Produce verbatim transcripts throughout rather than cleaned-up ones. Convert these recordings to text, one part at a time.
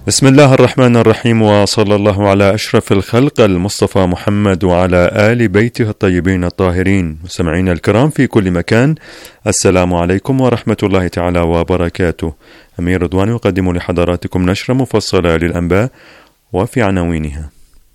بسم الله الرحمن الرحيم، وصلى الله على أشرف الخلق المصطفى محمد وعلى آل بيته الطيبين الطاهرين. مستمعينا الكرام في كل مكان، السلام عليكم ورحمة الله تعالى وبركاته. أمير رضوان يقدم لحضراتكم نشرة مفصلة للأنباء وفي عناوينها: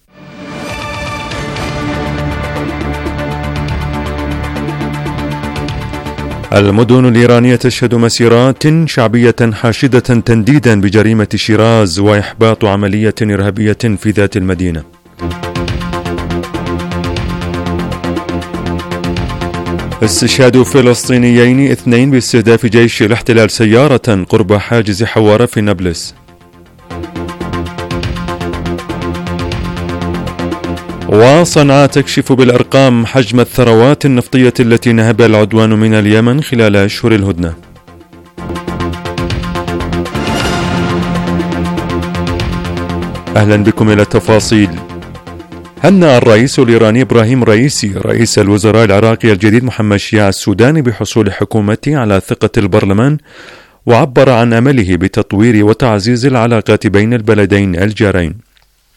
المدن الإيرانية تشهد مسيرات شعبية حاشدة تنديدا بجريمة شيراز وإحباط عملية إرهابية في ذات المدينة. استشهاد فلسطينيين اثنين باستهداف جيش الاحتلال سيارة قرب حاجز حوارة في نابلس. وصنعاء تكشف بالأرقام حجم الثروات النفطية التي نهبها العدوان من اليمن خلال أشهر الهدنة. أهلا بكم إلى التفاصيل. هنأ الرئيس الإيراني إبراهيم رئيسي رئيس الوزراء العراقي الجديد محمد شياع السوداني بحصول حكومته على ثقة البرلمان، وعبر عن أمله بتطوير وتعزيز العلاقات بين البلدين الجارين.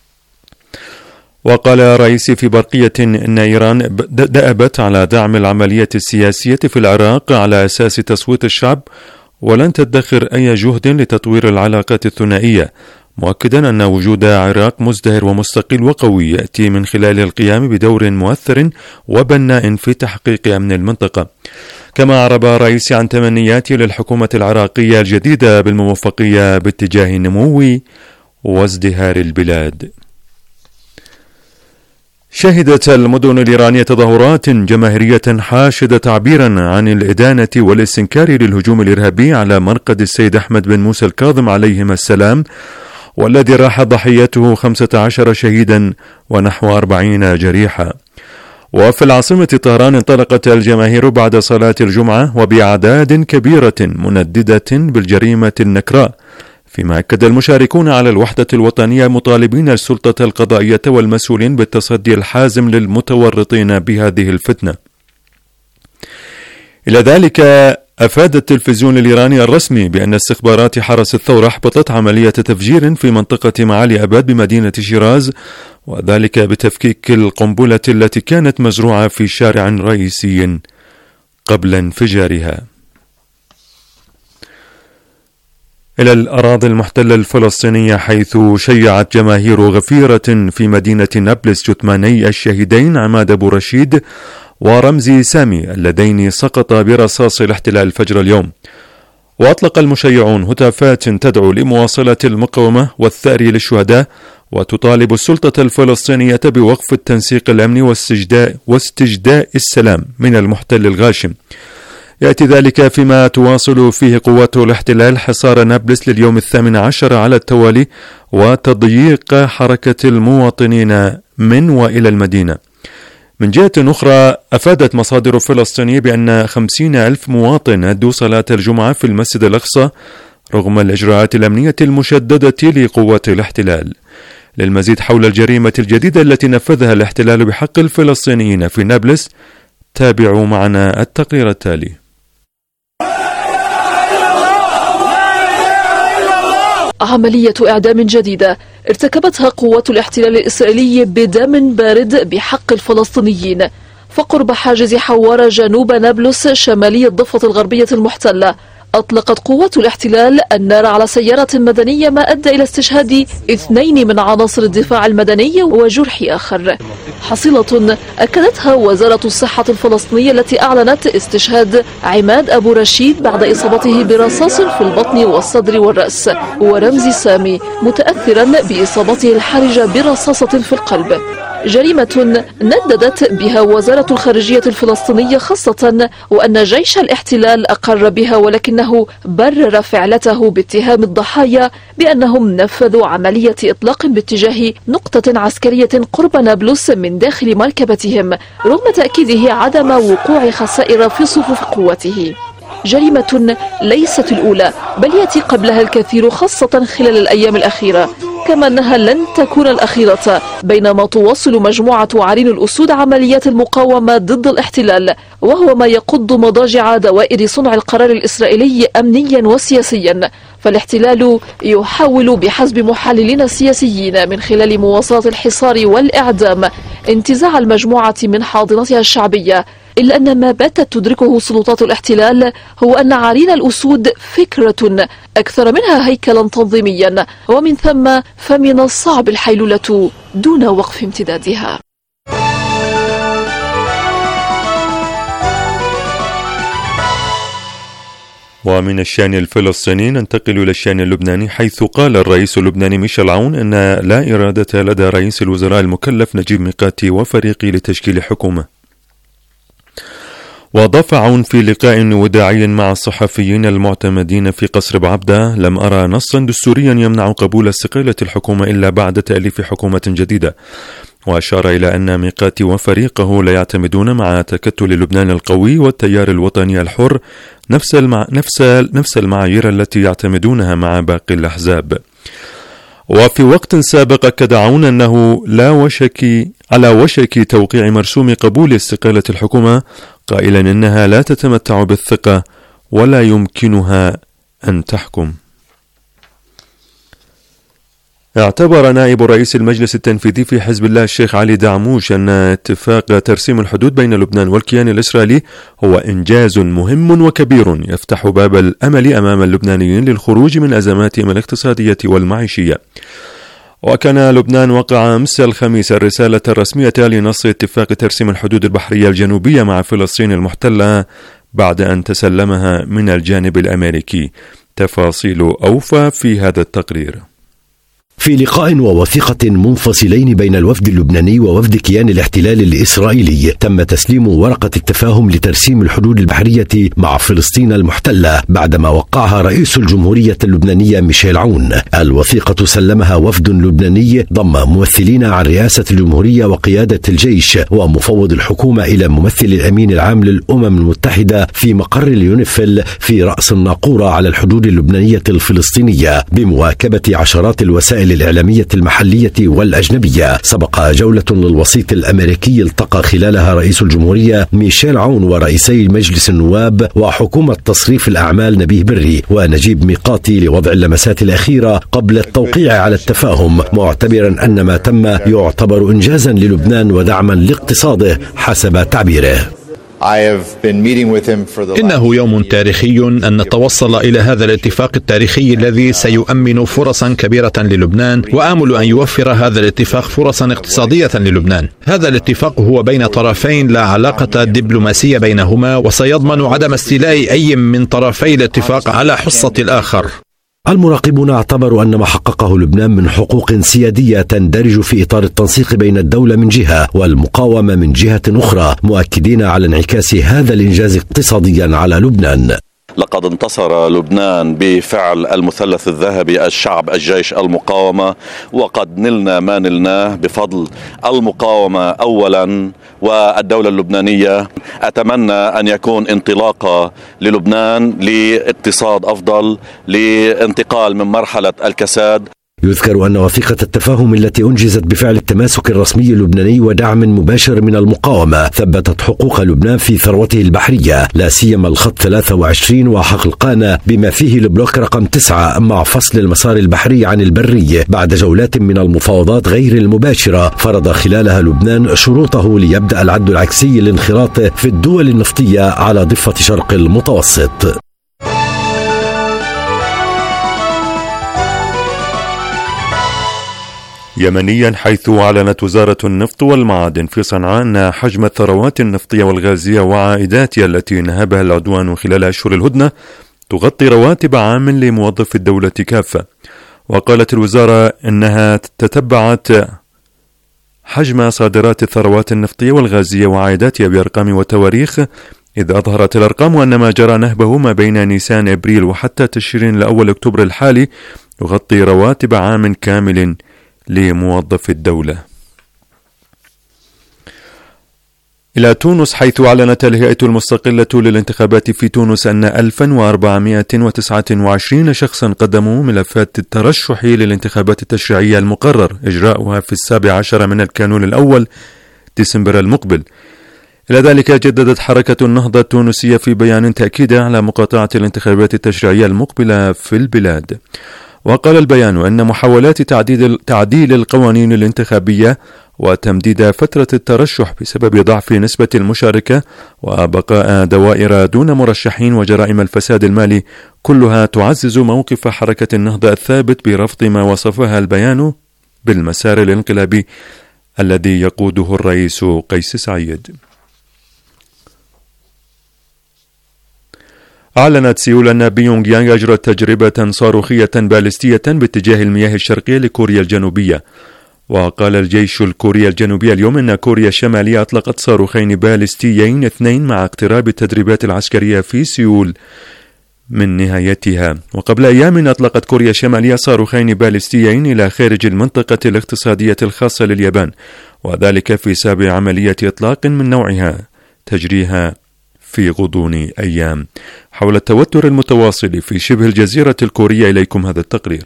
وقال الرئيسي في برقية إن إيران دأبت على دعم العملية السياسية في العراق على أساس تصويت الشعب، ولن تدخر أي جهد لتطوير العلاقات الثنائية، مؤكدا أن وجود عراق مزدهر ومستقل وقوي يأتي من خلال القيام بدور مؤثر وبناء في تحقيق أمن المنطقة. كما أعرب الرئيس عن تمنياته للحكومة العراقية الجديدة بالموفقية باتجاه نمو وازدهار البلاد. شهدت المدن الإيرانية تظاهرات جماهيرية حاشدة تعبيرا عن الإدانة والاستنكار للهجوم الإرهابي على مرقد السيد أحمد بن موسى الكاظم عليهما السلام، والذي راح ضحيته خمسة عشر شهيدا ونحو أربعين جريحا. وفي العاصمة طهران انطلقت الجماهير بعد صلاة الجمعة وبأعداد كبيرة منددة بالجريمة النكراء، فيما أكد المشاركون على الوحدة الوطنية مطالبين السلطة القضائية والمسؤولين بالتصدي الحازم للمتورطين بهذه الفتنة. إلى ذلك أفاد التلفزيون الإيراني الرسمي بأن استخبارات حرس الثورة أحبطت عملية تفجير في منطقة معالي أباد بمدينة شيراز، وذلك بتفكيك القنبلة التي كانت مزروعة في شارع رئيسي قبل انفجارها. إلى الأراضي المحتلة الفلسطينية، حيث شيعت جماهير غفيرة في مدينة نابلس جثماني الشهيدين عماد أبو رشيد ورمزي سامي اللذين سقطا برصاص الاحتلال فجر اليوم. وأطلق المشيعون هتافات تدعو لمواصلة المقاومة والثأر للشهداء، وتطالب السلطة الفلسطينية بوقف التنسيق الأمني واستجداء, واستجداء السلام من المحتل الغاشم. يأتي ذلك فيما تواصل فيه قوات الاحتلال حصار نابلس لليوم الثامن عشر على التوالي وتضييق حركة المواطنين من وإلى المدينة. من جهة أخرى، أفادت مصادر فلسطينية بأن خمسين ألف مواطن أدوا صلاة الجمعة في المسجد الأقصى رغم الإجراءات الأمنية المشددة لقوات الاحتلال. للمزيد حول الجريمة الجديدة التي نفذها الاحتلال بحق الفلسطينيين في نابلس، تابعوا معنا التقرير التالي. عملية إعدام جديدة ارتكبتها قوات الاحتلال الإسرائيلي بدم بارد بحق الفلسطينيين فقرب حاجز حوارة جنوب نابلس شمالي الضفة الغربية المحتلة. أطلقت قوات الاحتلال النار على سيارة مدنية، ما أدى إلى استشهاد اثنين من عناصر الدفاع المدني وجرح آخر، حصيلة أكدتها وزارة الصحة الفلسطينية التي أعلنت استشهاد عماد أبو رشيد بعد إصابته برصاص في البطن والصدر والرأس، ورمزي سامي متأثرا بإصابته الحرجة برصاصة في القلب. جريمة نددت بها وزارة الخارجية الفلسطينية خاصة، وأن جيش الاحتلال أقر بها، ولكنه برر فعلته باتهام الضحايا بأنهم نفذوا عملية إطلاق باتجاه نقطة عسكرية قرب نابلس من داخل مركبتهم، رغم تأكيده عدم وقوع خسائر في صفوف قوته. جريمة ليست الأولى، بل يأتي قبلها الكثير خاصة خلال الأيام الأخيرة، كما أنها لن تكون الأخيرة، بينما تواصل مجموعة عرين الأسود عمليات المقاومة ضد الاحتلال، وهو ما يقض مضاجع دوائر صنع القرار الإسرائيلي أمنيا وسياسيا. فالاحتلال يحاول بحسب محللين السياسيين من خلال مواصلة الحصار والإعدام انتزاع المجموعة من حاضنتها الشعبية، إلا أن ما باتت تدركه سلطات الاحتلال هو أن عرين الأسود فكرة أكثر منها هيكلا تنظيميا، ومن ثم فمن الصعب الحيلولة دون وقف امتدادها. ومن الشأن الفلسطيني ننتقل إلى الشأن اللبناني، حيث قال الرئيس اللبناني ميشيل عون أن لا إرادة لدى رئيس الوزراء المكلف نجيب ميقاتي وفريقه لتشكيل حكومة. وأضاف عون في لقاء وداعي مع الصحفيين المعتمدين في قصر بعبدة: لم أرى نصا دستوريا يمنع قبول استقالة الحكومة إلا بعد تأليف حكومة جديدة. وأشار إلى أن ميقاتي وفريقه لا يعتمدون مع تكتل لبنان القوي والتيار الوطني الحر نفس المع... نفس نفس المعايير التي يعتمدونها مع باقي الأحزاب. وفي وقت سابق أكد عون أنه لا وشك على وشك توقيع مرسوم قبول استقالة الحكومة، قائلا إنها لا تتمتع بالثقة ولا يمكنها أن تحكم. اعتبر نائب رئيس المجلس التنفيذي في حزب الله الشيخ علي دعموش أن اتفاق ترسيم الحدود بين لبنان والكيان الإسرائيلي هو إنجاز مهم وكبير يفتح باب الأمل أمام اللبنانيين للخروج من أزماتهم الاقتصادية والمعيشية. وكان لبنان وقع أمس الخميس الرسالة الرسمية لنص اتفاق ترسيم الحدود البحرية الجنوبية مع فلسطين المحتلة بعد أن تسلمها من الجانب الأمريكي. تفاصيل أوفى في هذا التقرير. في لقاء ووثيقة منفصلين بين الوفد اللبناني ووفد كيان الاحتلال الإسرائيلي تم تسليم ورقة التفاهم لترسيم الحدود البحرية مع فلسطين المحتلة بعدما وقعها رئيس الجمهورية اللبنانية ميشيل عون. الوثيقة سلمها وفد لبناني ضم ممثلين عن رئاسة الجمهورية وقيادة الجيش ومفوض الحكومة إلى ممثل الأمين العام للأمم المتحدة في مقر اليونيفيل في رأس الناقورة على الحدود اللبنانية الفلسطينية، بمواكبة عشرات الوسائل الإعلامية المحلية والأجنبية. سبق جولة للوسيط الأمريكي التقى خلالها رئيس الجمهورية ميشيل عون ورئيسي مجلس النواب وحكومة تصريف الأعمال نبيه بري ونجيب ميقاتي لوضع اللمسات الأخيرة قبل التوقيع على التفاهم، معتبرا أن ما تم يعتبر إنجازا للبنان ودعما لاقتصاده حسب تعبيره. إنه يوم تاريخي أن نتوصل إلى هذا الاتفاق التاريخي الذي سيؤمن فرصا كبيرة للبنان، وآمل أن يوفر هذا الاتفاق فرصا اقتصادية للبنان. هذا الاتفاق هو بين طرفين لا علاقة دبلوماسية بينهما، وسيضمن عدم استيلاء أي من طرفي الاتفاق على حصة الآخر. المراقبون اعتبروا أن ما حققه لبنان من حقوق سيادية تندرج في إطار التنسيق بين الدولة من جهة والمقاومة من جهة أخرى، مؤكدين على انعكاس هذا الإنجاز اقتصاديا على لبنان. لقد انتصر لبنان بفعل المثلث الذهبي: الشعب، الجيش، المقاومة، وقد نلنا ما نلناه بفضل المقاومة أولا والدولة اللبنانية. أتمنى أن يكون انطلاقة للبنان لاقتصاد أفضل، لانتقال من مرحلة الكساد. يذكر أن وثيقة التفاهم التي أنجزت بفعل التماسك الرسمي اللبناني ودعم مباشر من المقاومة ثبتت حقوق لبنان في ثروته البحرية، لا سيما الخط ثلاثة وعشرين وحقل قانا بما فيه البلوك رقم تسعة، مع فصل المسار البحري عن البري بعد جولات من المفاوضات غير المباشرة فرض خلالها لبنان شروطه ليبدأ العد العكسي للانخراط في الدول النفطية على ضفة شرق المتوسط. يمنيا، حيث أعلنت وزارة النفط والمعادن في صنعاء أن حجم الثروات النفطية والغازية وعائداتها التي نهبها العدوان خلال أشهر الهدنة تغطي رواتب عام لموظف الدولة كافة. وقالت الوزارة أنها تتبعت حجم صادرات الثروات النفطية والغازية وعائداتها بأرقام وتواريخ، إذ أظهرت الأرقام أن ما جرى نهبه ما بين نيسان أبريل وحتى تشرين لأول أكتوبر الحالي يغطي رواتب عام كامل لموظف الدولة. إلى تونس، حيث أعلنت الهيئة المستقلة للانتخابات في تونس أن ألف وأربعمائة وتسعة وعشرين شخصا قدموا ملفات الترشح للانتخابات التشريعية المقرر إجراؤها في السابع عشر من الكانون الأول ديسمبر المقبل. إلى ذلك جددت حركة النهضة التونسية في بيان تأكيدها على مقاطعة الانتخابات التشريعية المقبلة في البلاد. وقال البيان أن محاولات تعديل, تعديل القوانين الانتخابية وتمديد فترة الترشح بسبب ضعف نسبة المشاركة وبقاء دوائر دون مرشحين وجرائم الفساد المالي كلها تعزز موقف حركة النهضة الثابت برفض ما وصفها البيان بالمسار الانقلابي الذي يقوده الرئيس قيس سعيد. أعلنت سيول أن بيونغ يانغ أجرت تجربة صاروخية باليستية باتجاه المياه الشرقية لكوريا الجنوبية. وقال الجيش الكوري الجنوبي اليوم أن كوريا الشمالية أطلقت صاروخين باليستيين اثنين مع اقتراب التدريبات العسكرية في سيول من نهايتها. وقبل أيام أطلقت كوريا الشمالية صاروخين باليستيين إلى خارج المنطقة الاقتصادية الخاصة لليابان، وذلك في سابع عملية إطلاق من نوعها تجريها في غضون أيام. حول التوتر المتواصل في شبه الجزيرة الكورية إليكم هذا التقرير.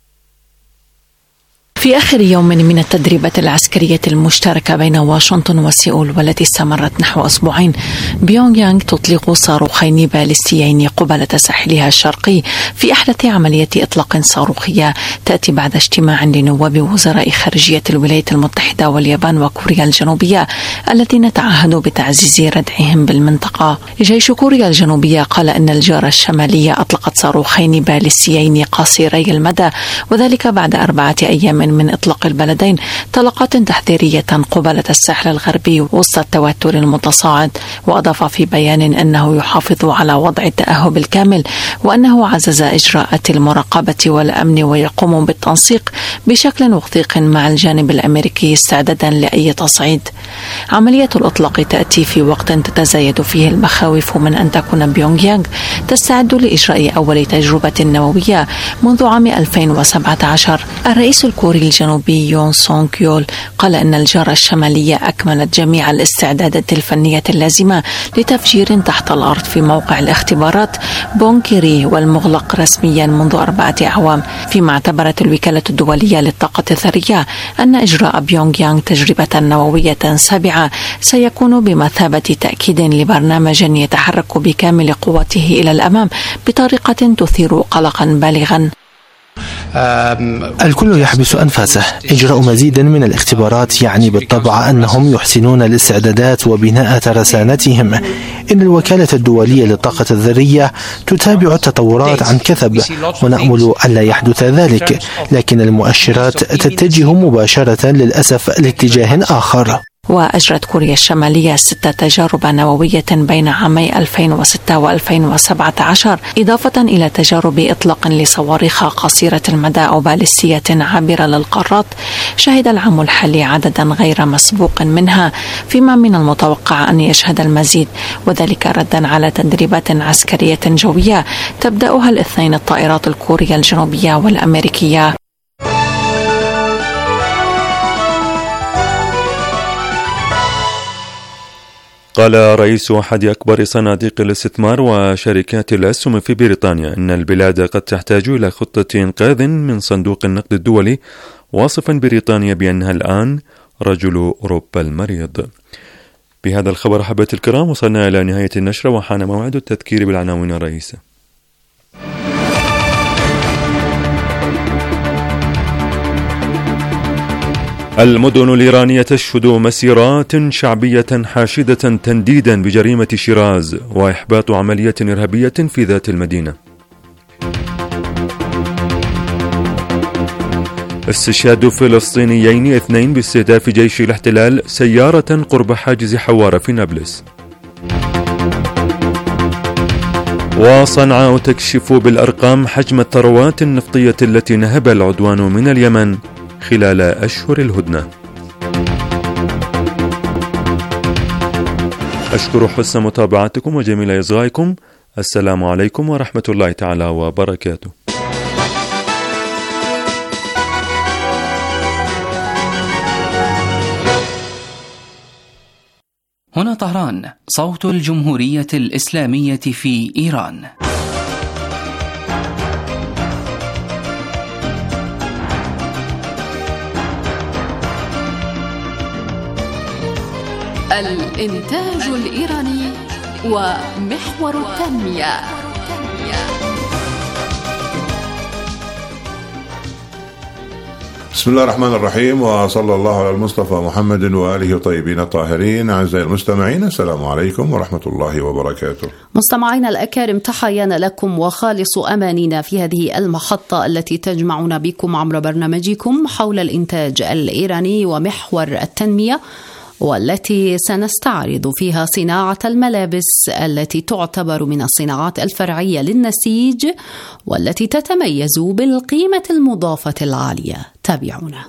في آخر يوم من التدريبات العسكرية المشتركة بين واشنطن وسيول والتي استمرت نحو أسبوعين، بيونغ يانغ تطلق صاروخين باليستيين قبالة ساحلها الشرقي في أحدث عملية إطلاق صاروخية تأتي بعد اجتماع لنواب وزراء خارجية الولايات المتحدة واليابان وكوريا الجنوبية الذين تعهدوا بتعزيز ردعهم بالمنطقة. جيش كوريا الجنوبية قال أن الجارة الشمالية أطلقت صاروخين باليستيين قصيري المدى، وذلك بعد أربعة أيام من إطلاق البلدين طلقات تحذيرية قبالة الساحل الغربي وسط التوتر المتصاعد. وأضاف في بيان أنه يحافظ على وضع التأهب الكامل، وأنه عزز إجراءات المراقبة والأمن ويقوم بالتنسيق بشكل وثيق مع الجانب الأمريكي استعدادا لأي تصعيد. عملية الإطلاق تأتي في وقت تتزايد فيه المخاوف من أن تكون بيونغ يانغ تستعد لإجراء أول تجربة نووية منذ عام ألفين وسبعة عشر. الرئيس الكوري الجنوبي يون سونغ يول قال أن الجارة الشمالية أكملت جميع الاستعدادات الفنية اللازمة لتفجير تحت الأرض في موقع الاختبارات بونكيري والمغلق رسميا منذ أربعة أعوام، فيما اعتبرت الوكالة الدولية للطاقة الذرية أن إجراء بيونغ يانغ تجربة نووية سابعة سيكون بمثابة تأكيد لبرنامج يتحرك بكامل قوته إلى الأمام بطريقة تثير قلقا بالغا. الكل يحبس أنفاسه. إجراء مزيد من الاختبارات يعني بالطبع أنهم يحسنون الاستعدادات وبناء ترسانتهم. إن الوكالة الدولية للطاقة الذرية تتابع التطورات عن كثب، ونأمل ألا يحدث ذلك، لكن المؤشرات تتجه مباشرة للأسف لاتجاه آخر. وأجرت كوريا الشمالية ست تجارب نووية بين عامي ألفين وستة وألفين وسبعة عشر، إضافة إلى تجارب إطلاق لصواريخ قصيرة المدى أو باليستية عابرة للقارات. شهد العام الحالي عددا غير مسبوق منها، فيما من المتوقع أن يشهد المزيد، وذلك ردا على تدريبات عسكرية جوية تبدأها الاثنين الطائرات الكورية الجنوبية والأمريكية. قال رئيس أحد أكبر صناديق الاستثمار وشركات الأسهم في بريطانيا أن البلاد قد تحتاج إلى خطة إنقاذ من صندوق النقد الدولي، واصفا بريطانيا بأنها الآن رجل أوروبا المريض. بهذا الخبر أحبة الكرام وصلنا إلى نهاية النشرة، وحان موعد التذكير بالعناوين الرئيسة. المدن الإيرانية تشهد مسيرات شعبية حاشدة تنديدا بجريمة شيراز وإحباط عملية إرهابية في ذات المدينة. استشهاد فلسطينيين اثنين باستهداف جيش الاحتلال سيارة قرب حاجز حوارة في نابلس. وصنعاء تكشف بالأرقام حجم الثروات النفطية التي نهب العدوان من اليمن خلال أشهر الهدنة. أشكر حسن متابعتكم وجميل إصغائكم. السلام عليكم ورحمة الله تعالى وبركاته. هنا طهران، صوت الجمهورية الإسلامية في إيران. الإنتاج الإيراني ومحور التنمية. بسم الله الرحمن الرحيم، وصلى الله على المصطفى محمد وآله الطيبين الطاهرين. أعزائي المستمعين، السلام عليكم ورحمة الله وبركاته. مستمعينا الأكارم، تحيانا لكم وخالص أمانينا في هذه المحطة التي تجمعنا بكم عبر برنامجكم حول الإنتاج الإيراني ومحور التنمية، والتي سنستعرض فيها صناعة الملابس التي تعتبر من الصناعات الفرعية للنسيج، والتي تتميز بالقيمة المضافة العالية. تابعونا.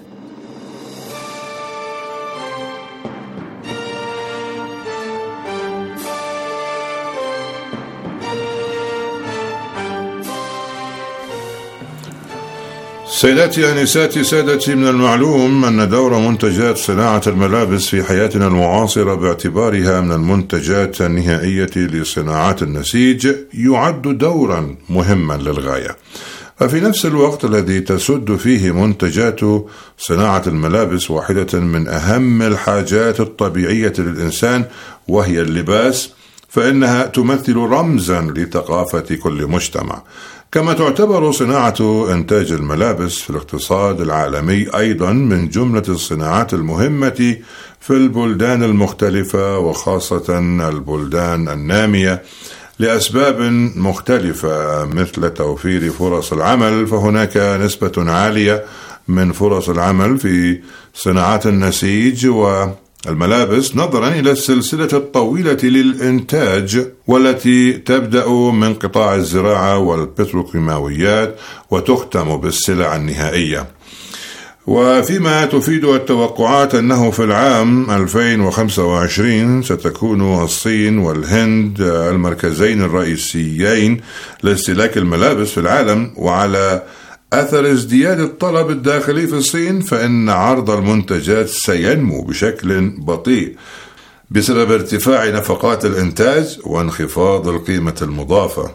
سيداتي أنساتي سادتي، من المعلوم أن دور منتجات صناعة الملابس في حياتنا المعاصرة باعتبارها من المنتجات النهائية لصناعات النسيج يعد دورا مهما للغاية. وفي نفس الوقت الذي تسد فيه منتجات صناعة الملابس واحدة من أهم الحاجات الطبيعية للإنسان وهي اللباس، فإنها تمثل رمزا لثقافة كل مجتمع. كما تعتبر صناعة إنتاج الملابس في الاقتصاد العالمي أيضا من جملة الصناعات المهمة في البلدان المختلفة، وخاصة البلدان النامية، لأسباب مختلفة مثل توفير فرص العمل. فهناك نسبة عالية من فرص العمل في صناعات النسيج والملابس نظرا إلى السلسلة الطويلة للإنتاج، والتي تبدأ من قطاع الزراعة والبتروكيماويات وتختم بالسلع النهائية. وفيما تفيد التوقعات أنه في العام ألفين وخمسة وعشرين ستكون الصين والهند المركزين الرئيسيين لاستهلاك الملابس في العالم. وعلى أثر ازدياد الطلب الداخلي في الصين، فإن عرض المنتجات سينمو بشكل بطيء بسبب ارتفاع نفقات الإنتاج وانخفاض القيمة المضافة،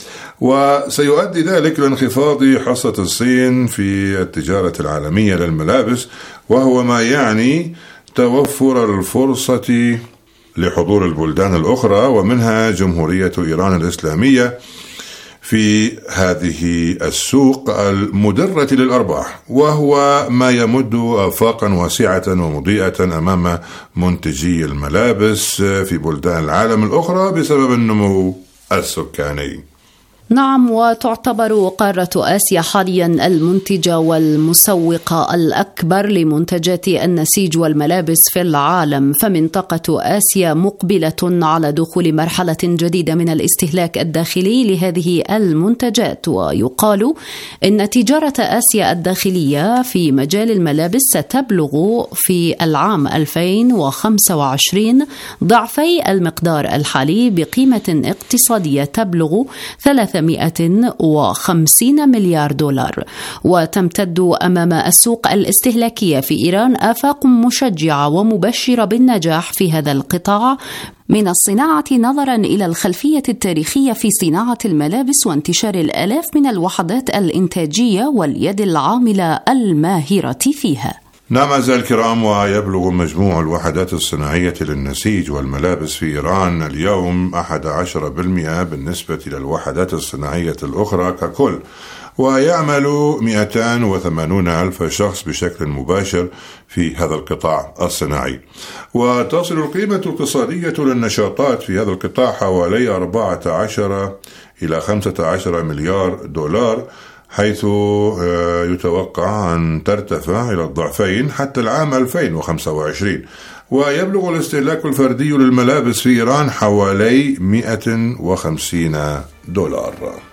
وسيؤدي ذلك لانخفاض حصة الصين في التجارة العالمية للملابس، وهو ما يعني توفر الفرصة لحضور البلدان الأخرى ومنها جمهورية إيران الإسلامية في هذه السوق المدرة للأرباح، وهو ما يمد آفاقا واسعة ومضيئة أمام منتجي الملابس في بلدان العالم الأخرى بسبب النمو السكاني. نعم، وتعتبر قارة آسيا حاليا المنتجة والمسوقة الأكبر لمنتجات النسيج والملابس في العالم. فمنطقة آسيا مقبلة على دخول مرحلة جديدة من الاستهلاك الداخلي لهذه المنتجات، ويقال إن تجارة آسيا الداخلية في مجال الملابس ستبلغ في العام ألفين وخمسة وعشرين ضعفي المقدار الحالي بقيمة اقتصادية تبلغ ثلاثمائة وخمسين مليار دولار. وتمتد أمام السوق الاستهلاكية في إيران آفاق مشجعة ومبشرة بالنجاح في هذا القطاع من الصناعة، نظرا إلى الخلفية التاريخية في صناعة الملابس وانتشار الآلاف من الوحدات الإنتاجية واليد العاملة الماهرة فيها. نعم أعزائي الكرام، ويبلغ مجموع الوحدات الصناعية للنسيج والملابس في إيران اليوم أحد عشر بالمئة بالنسبة للوحدات الصناعية الأخرى ككل، ويعمل مئتين وثمانين ألف شخص بشكل مباشر في هذا القطاع الصناعي. وتصل القيمة الاقتصادية للنشاطات في هذا القطاع حوالي أربعة عشر إلى خمسة عشر مليار دولار، حيث يتوقع أن ترتفع إلى الضعفين حتى العام ألفين وخمسة وعشرين. ويبلغ الاستهلاك الفردي للملابس في إيران حوالي مئة وخمسين دولار.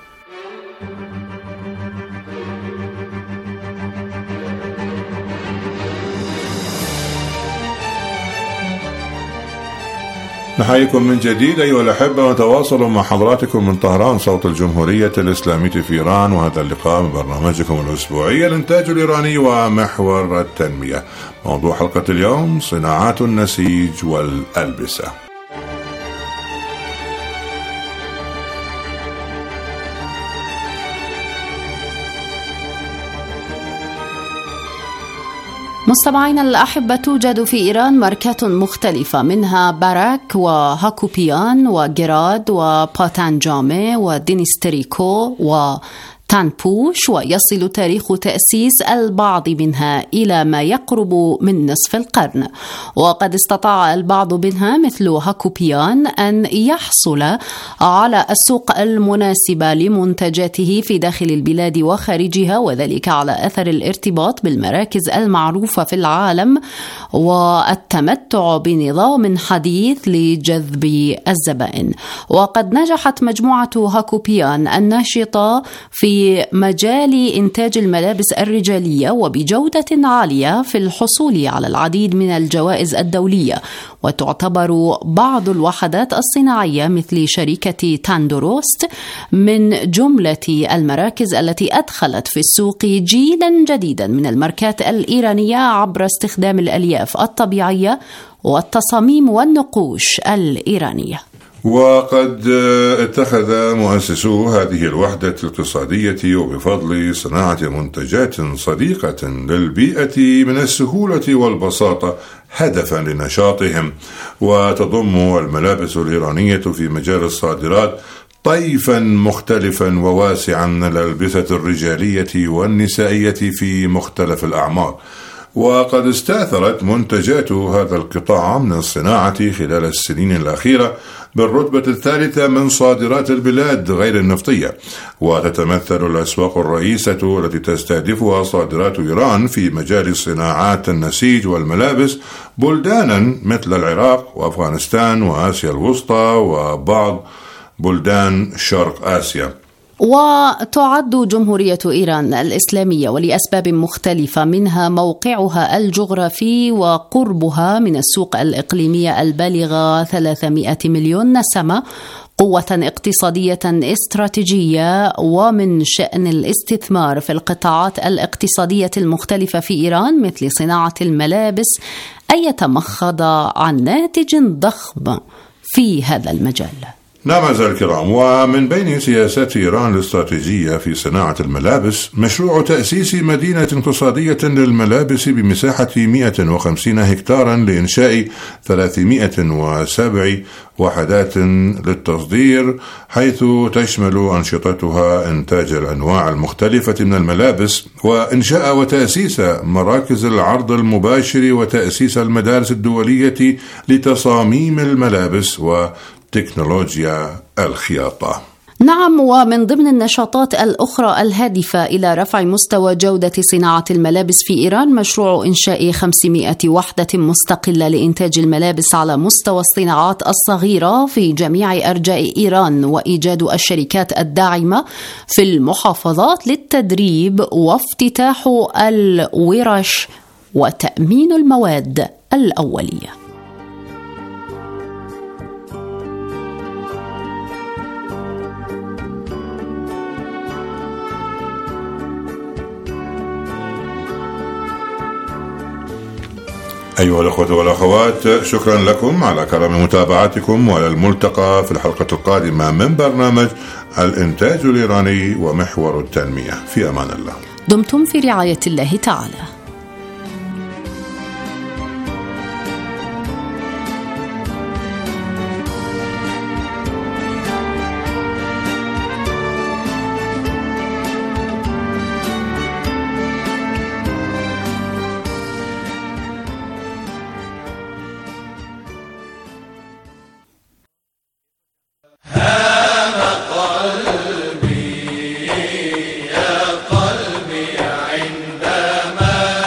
نحييكم من جديد أيها الأحبة، ونتواصل مع حضراتكم من طهران صوت الجمهورية الإسلامية في إيران، وهذا اللقاء من برنامجكم الأسبوعي الإنتاج الإيراني ومحور التنمية. موضوع حلقة اليوم صناعات النسيج والألبسة. مستمعينا الأحبة، توجد في إيران ماركات مختلفة، منها باراك وهاكوبيان وجيراد وباتانجامي ودينستريكو و تانبوش، ويصل تاريخ تأسيس البعض منها إلى ما يقرب من نصف القرن. وقد استطاع البعض منها مثل هاكوبيان أن يحصل على السوق المناسبة لمنتجاته في داخل البلاد وخارجها، وذلك على أثر الارتباط بالمراكز المعروفة في العالم والتمتع بنظام حديث لجذب الزبائن. وقد نجحت مجموعة هاكوبيان الناشطة في مجال إنتاج الملابس الرجالية وبجودة عالية في الحصول على العديد من الجوائز الدولية، وتعتبر بعض الوحدات الصناعية مثل شركة تاندوروست من جملة المراكز التي أدخلت في السوق جيلا جديدا من الماركات الإيرانية عبر استخدام الألياف الطبيعية والتصاميم والنقوش الإيرانية. وقد اتخذ مؤسسو هذه الوحدة الاقتصادية وبفضل صناعة منتجات صديقة للبيئة من السهولة والبساطة هدفا لنشاطهم. وتضم الملابس الإيرانية في مجال الصادرات طيفا مختلفا وواسعا من الألبسة الرجالية والنسائية في مختلف الأعمار. وقد استأثرت منتجات هذا القطاع من الصناعة خلال السنين الأخيرة بالرتبة الثالثة من صادرات البلاد غير النفطية. وتتمثل الأسواق الرئيسة التي تستهدفها صادرات إيران في مجال صناعات النسيج والملابس بلدانا مثل العراق وأفغانستان وآسيا الوسطى وبعض بلدان شرق آسيا. وتعد جمهورية إيران الإسلامية ولأسباب مختلفة، منها موقعها الجغرافي وقربها من السوق الإقليمية البالغة ثلاثمائة مليون نسمة، قوة اقتصادية استراتيجية، ومن شأن الاستثمار في القطاعات الاقتصادية المختلفة في إيران مثل صناعة الملابس أن يتمخض عن ناتج ضخم في هذا المجال. نعم أعزائي الكرام، ومن بين سياسات إيران الاستراتيجية في صناعة الملابس مشروع تأسيس مدينة اقتصادية للملابس بمساحة مئة وخمسين هكتارا لإنشاء ثلاثمائة وسبع وحدات للتصدير، حيث تشمل أنشطتها إنتاج الأنواع المختلفة من الملابس وإنشاء وتأسيس مراكز العرض المباشر وتأسيس المدارس الدولية لتصاميم الملابس و تكنولوجيا الخياطة. نعم، ومن ضمن النشاطات الأخرى الهادفة إلى رفع مستوى جودة صناعة الملابس في إيران مشروع إنشاء خمسمائة وحدة مستقلة لإنتاج الملابس على مستوى الصناعات الصغيرة في جميع أرجاء إيران، وإيجاد الشركات الداعمة في المحافظات للتدريب وافتتاح الورش وتأمين المواد الأولية. أيها الأخوة والأخوات، شكرا لكم على كرم متابعتكم، وعلى الملتقى في الحلقة القادمة من برنامج الإنتاج الإيراني ومحور التنمية. في أمان الله. دمتم في رعاية الله تعالى. قلبي يا قلبي عندما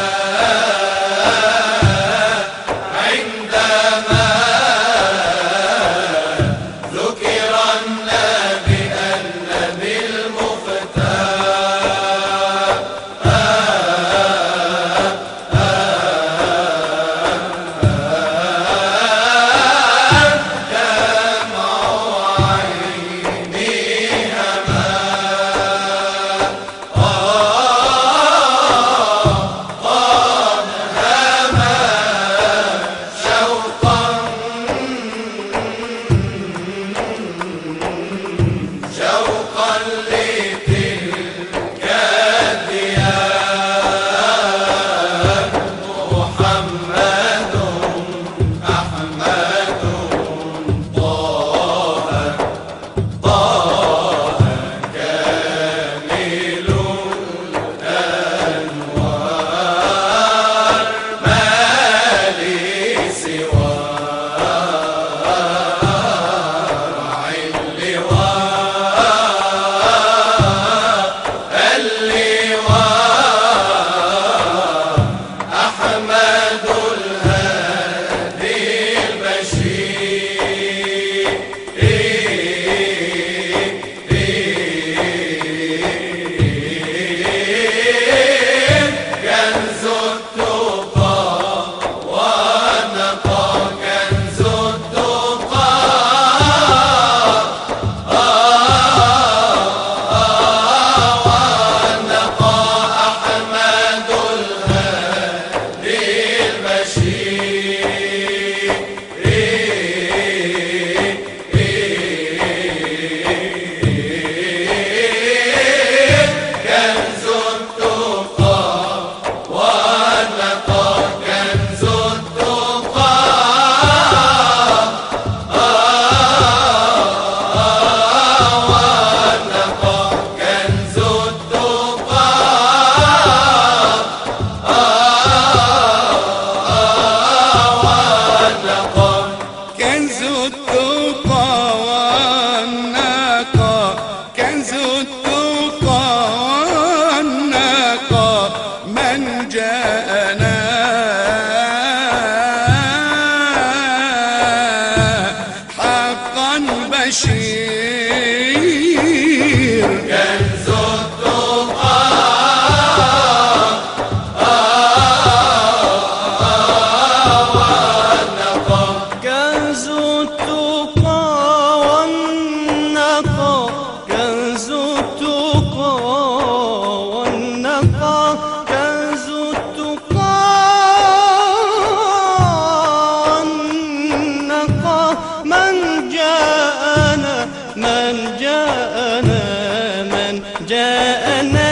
جاءنا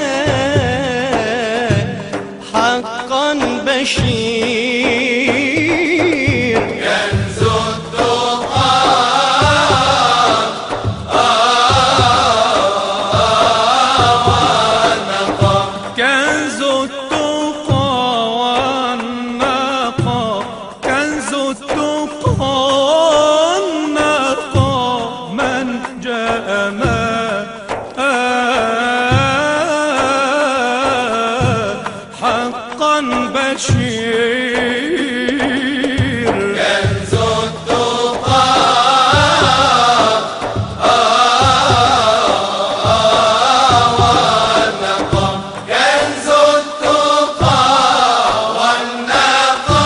حقا بشير كنز التقى والنقى كنز التقى والنقى كنز التقى والنقى من جاء ما حقا بشير كنز التقى والنقى كنز التقى والنقى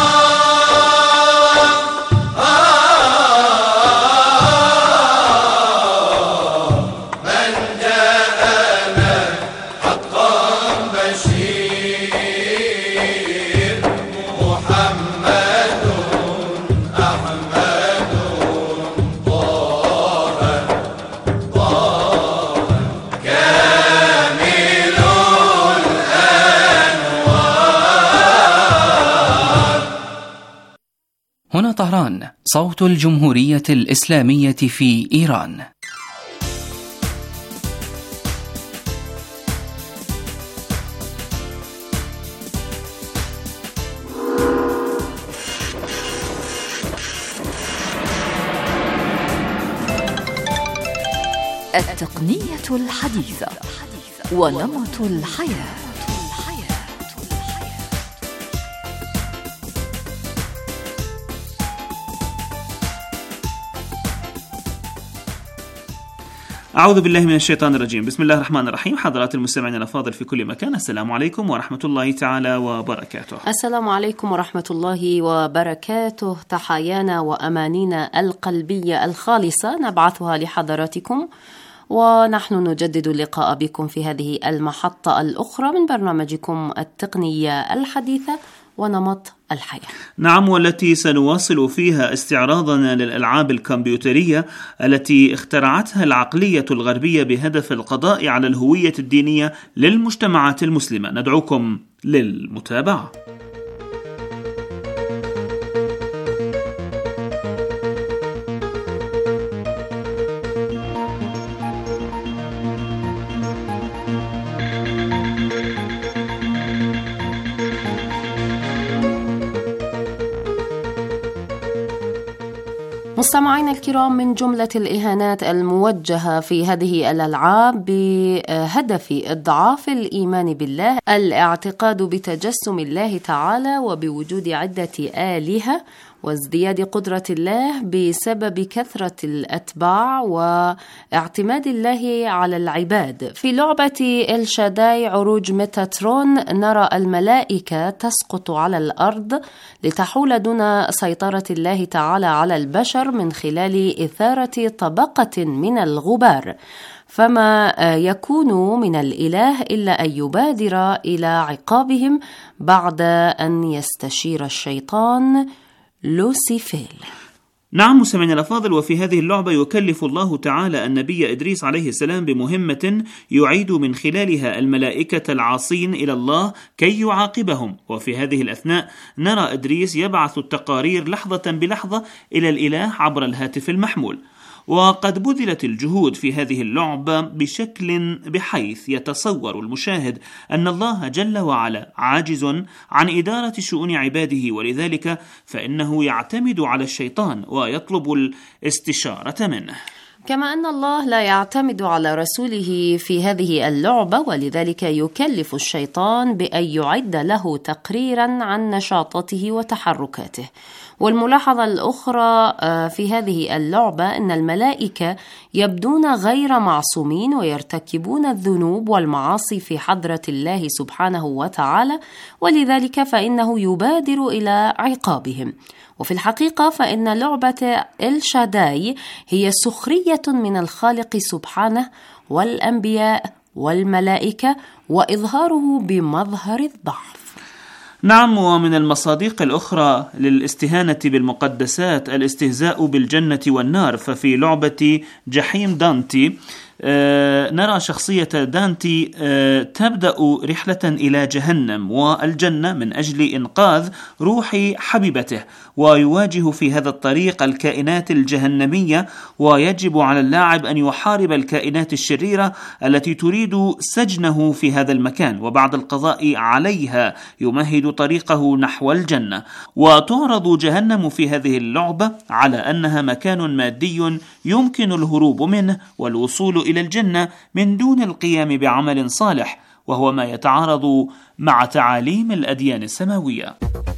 من جاءنا حقا بشير محمد أحمد طه طه كامل الأنوار. هنا طهران، صوت الجمهورية الإسلامية في إيران. التقنية الحديثة ونمط الحياة. أعوذ بالله من الشيطان الرجيم. بسم الله الرحمن الرحيم. حضرات المستمعين الأفاضل في كل مكان، السلام عليكم ورحمة الله تعالى وبركاته. السلام عليكم ورحمة الله وبركاته. تحايانا وأمانينا القلبية الخالصة نبعثها لحضراتكم، ونحن نجدد اللقاء بكم في هذه المحطة الأخرى من برنامجكم التقنية الحديثة ونمط الحياة. نعم، والتي سنواصل فيها استعراضنا للألعاب الكمبيوترية التي اخترعتها العقلية الغربية بهدف القضاء على الهوية الدينية للمجتمعات المسلمة. ندعوكم للمتابعة. مستمعينا الكرام، من جملة الإهانات الموجهة في هذه الألعاب بهدف إضعاف الإيمان بالله الاعتقاد بتجسم الله تعالى وبوجود عدة آلهة وازدياد قدرة الله بسبب كثرة الأتباع واعتماد الله على العباد. في لعبة الشاداي عروج ميتاترون نرى الملائكة تسقط على الأرض لتحول دون سيطرة الله تعالى على البشر من خلال إثارة طبقة من الغبار، فما يكون من الإله إلا أن يبادر إلى عقابهم بعد أن يستشير الشيطان لوسيفيل. نعم مستمعينا الأفاضل، وفي هذه اللعبة يكلف الله تعالى النبي إدريس عليه السلام بمهمة يعيد من خلالها الملائكة العاصين إلى الله كي يعاقبهم، وفي هذه الأثناء نرى إدريس يبعث التقارير لحظة بلحظة إلى الإله عبر الهاتف المحمول. وقد بذلت الجهود في هذه اللعبة بشكل بحيث يتصور المشاهد أن الله جل وعلا عاجز عن إدارة شؤون عباده، ولذلك فإنه يعتمد على الشيطان ويطلب الاستشارة منه. كما أن الله لا يعتمد على رسوله في هذه اللعبة، ولذلك يكلف الشيطان بأن يعد له تقريرا عن نشاطاته وتحركاته. والملاحظة الأخرى في هذه اللعبة أن الملائكة يبدون غير معصومين ويرتكبون الذنوب والمعاصي في حضرة الله سبحانه وتعالى، ولذلك فإنه يبادر إلى عقابهم. وفي الحقيقة فإن لعبة الشاداي هي سخرية من الخالق سبحانه والأنبياء والملائكة وإظهاره بمظهر الضعف. نعم، ومن المصادق الأخرى للاستهانة بالمقدسات الاستهزاء بالجنة والنار، ففي لعبة جحيم دانتي نرى شخصية دانتي تبدأ رحلة إلى جهنم والجنة من أجل إنقاذ روح حبيبته، ويواجه في هذا الطريق الكائنات الجهنمية، ويجب على اللاعب أن يحارب الكائنات الشريرة التي تريد سجنه في هذا المكان، وبعد القضاء عليها يمهد طريقه نحو الجنة. وتعرض جهنم في هذه اللعبة على أنها مكان مادي يمكن الهروب منه والوصول إلى الجنة من دون القيام بعمل صالح، وهو ما يتعارض مع تعاليم الأديان السماوية.